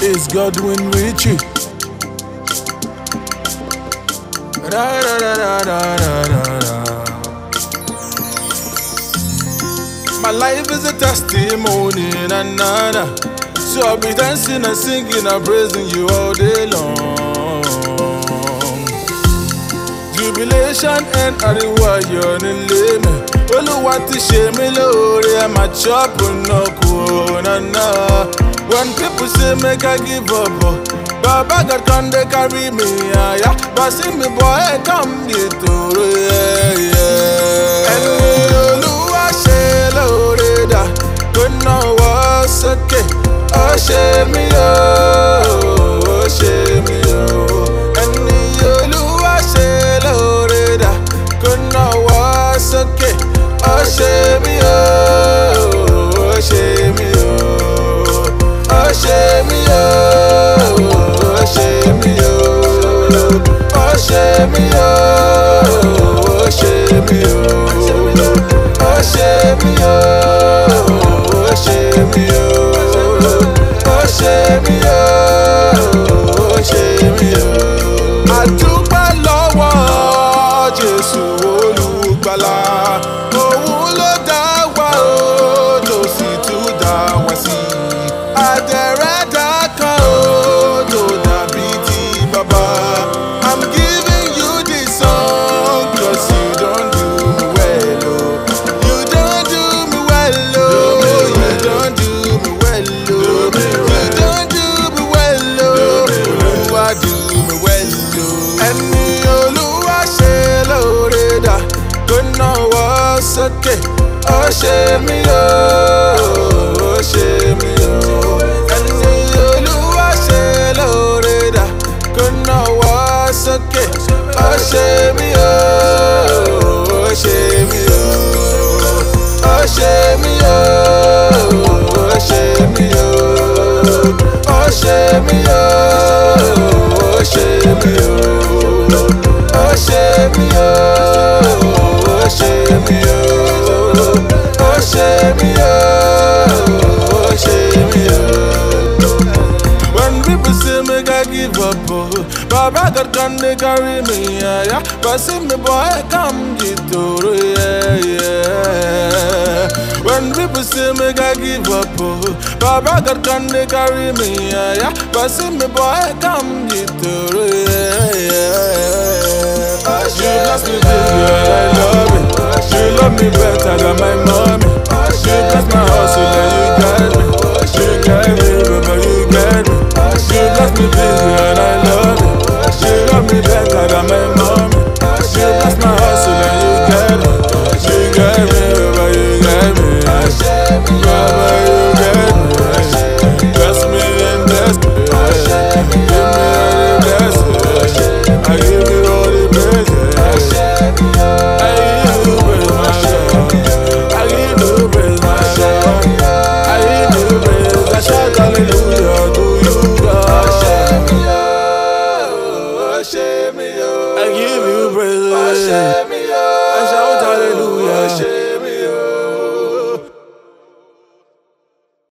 It's Godwin Richie. Da, da, da, da, da, da, da. My life is a testimony, na na na. So I'll be dancing and singing and praising you all day long. Jubilation and ariwayo nileme. Oluwa ti ṣe mí lóore, I'm a chop no na na. When people say make I give up, Baba God come they carry me, yeah. But see me boy come get through, yeah. Ẹni Olúwa ṣe lóore dà, kò náwó sókè. Ó ṣe mí o, ó ṣe mí o. Ẹni Olúwa ṣe lóore dà, kò náwó sókè. Ó ṣe mí o, ó ṣe mí o. Ó ṣe mí o, ó ṣe mí o. Ó ṣe mí o, ó ṣe mí o. Ó ṣe mí o, ó ṣe mí o. Ó ṣe mí o, ó ṣe mí o. A dúpẹ́ lọ́wọ́ Jésù Olùgbàlà. Òun ló dá wa o, tó sì tún dá wa sí. Àdẹ̀rẹ̀dá kan o, tó dàbí ti bàbá. I'm giving you this song, 'cause you don't do me well, oh. You don't do me well, oh. You don't do me well, oh. You don't do me well, oh. Olúwa do me well, oh. Ẹni Olúwa ṣe lóore dà, kò náwó sókè. Ó ṣe mí o, ó ṣe mí o. Ẹni Olúwa ṣe lóore dà, kò náwó sókè. Ó ṣe mí o, ó ṣe mí o. Ó ṣe mí o, ó ṣe mí o. Ó ṣe mí o, ó ṣe mí o. Ó ṣe mí o, ó ṣe mí o. Ó ṣe mí o, ó ṣe mí o. When people say make I give up, oh, Baba God come they carry me, yeah. But see me boy come get through, yeah. When people say make I give up, oh, Baba God come they carry me, yeah. But see me boy come get through, yeah. You bless me, baby, and I love it. You love me better than my mommy. You bless my hustle and you guide me. You guide me, baby, you guide me. You bless me, baby, and I love it. You love me better than my mommy. You bless my hustle and you guide me. You guide me.